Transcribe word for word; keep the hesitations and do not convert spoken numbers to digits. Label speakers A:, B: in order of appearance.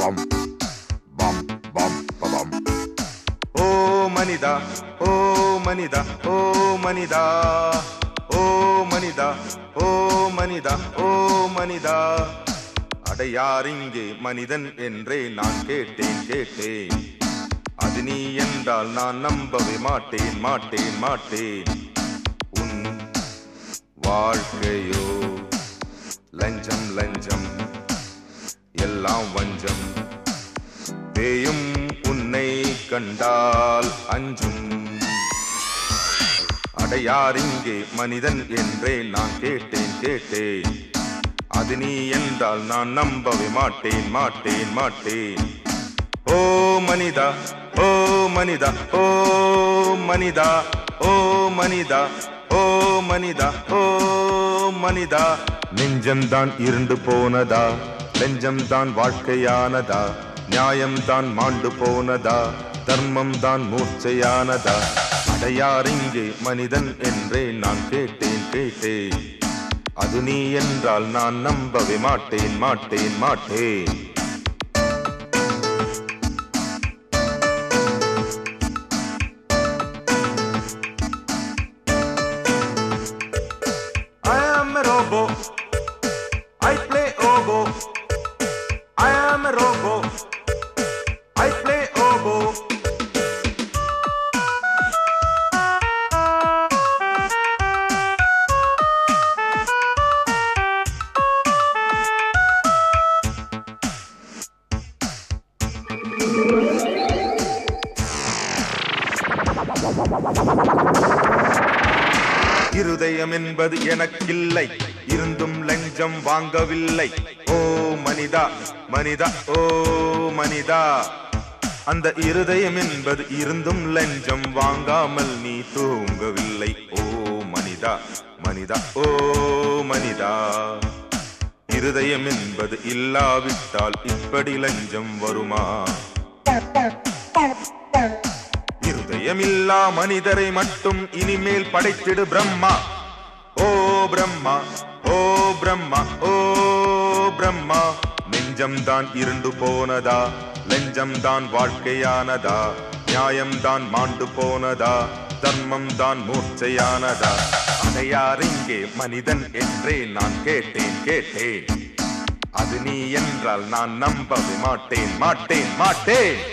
A: பபம் பம் பம் பபம். ஓ மனிதா ஓ மனிதா ஓ மனிதா ஓ மனிதா ஓ மனிதா ஓ மனிதா. அட யார் இங்கே மனிதன் என்றே நான் கேட்டேன் கேட்டேன். அது நீ என்றால் நான் நம்பவே மாட்டேன் மாட்டேன் மாட்டேன். உன் வாழ்க்கையோ லஞ்சம் லஞ்சம் எல்லாம் வஞ்சம். பேயும் உன்னை கண்டால் அஞ்சும். அட யார் இங்கே மனிதன் என்றே நான் கேட்டேன் கேட்டேன். அது நீ என்றால் நான் நம்பவே மாட்டேன் மாட்டேன் மாட்டேன். ஓ மனிதா ஓ மனிதா ஓ மனிதா ஓ மனிதா ஓ மனிதா ஓ மனிதா. நெஞ்சம்தான் இருண்டு போனதா, லஞ்சம்தான் வாழ்க்கையானதா, நியாயம்தான் மாண்டு போனதா, தர்மம் தான் மூர்ச்சையானதா. அடையார் இங்கே மனிதன் என்றே நான் கேட்டேன் கேட்டேன். அது நீ என்றால் நான் நம்பவே மாட்டேன் மாட்டேன் மாட்டேன். I am a robo, I play oboe. I am a robo, I play oboe. இருதயம் என்பது எனக்கில்லை, இருந்தும் லஞ்சம் வாங்கவில்லை. ஓ மனிதா மனிதா ஓ மனிதா. அந்த இருதயம் என்பது இருந்தும் லஞ்சம் வாங்காமல் நீ தூங்கவில்லை. ஓ மனிதா மனிதா ஓ மனிதா. இருதயம் என்பது இல்லாவிட்டால் இப்படி லஞ்சம் வருமா? இருதயமில்லா மனிதரை மட்டும் இனிமேல் படைத்திடு பிரம்மா. ஓ பிரம்மா ஓ பிரம்மா ஓ பிரம்மா. நெஞ்சம்தான் இருண்டு போனதா, லஞ்சம்தான் வாழ்க்கையானதா, நியாயம்தான் மாண்டு போனதா, தர்மம் தான் மூர்ச்சையானதா. அடையார் இங்கே மனிதன் என்றே நான் கேட்டேன் கேட்டேன். அது நீ என்றால் நான் நம்பவே மாட்டேன் மாட்டேன் மாட்டேன்.